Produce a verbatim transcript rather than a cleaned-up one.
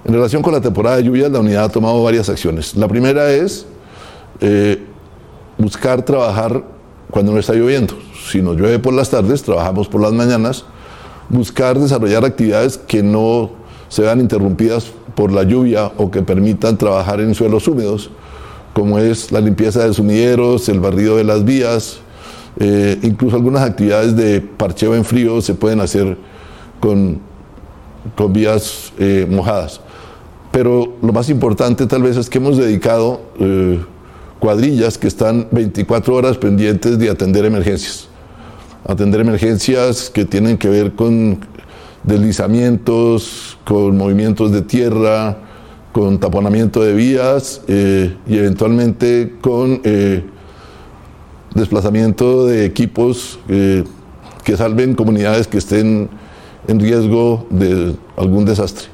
En relación con la temporada de lluvias, la unidad ha tomado varias acciones. La primera es eh, buscar trabajar cuando no está lloviendo. Si nos llueve por las tardes, trabajamos por las mañanas. Buscar desarrollar actividades que no se vean interrumpidas por la lluvia o que permitan trabajar en suelos húmedos, como es la limpieza de sumideros, el barrido de las vías, eh, incluso algunas actividades de parcheo en frío se pueden hacer con, con vías eh, mojadas. Pero lo más importante tal vez es que hemos dedicado eh, cuadrillas que están veinticuatro horas pendientes de atender emergencias. Atender emergencias que tienen que ver con deslizamientos, con movimientos de tierra, con taponamiento de vías eh, y eventualmente con eh, desplazamiento de equipos eh, que salven comunidades que estén en riesgo de algún desastre.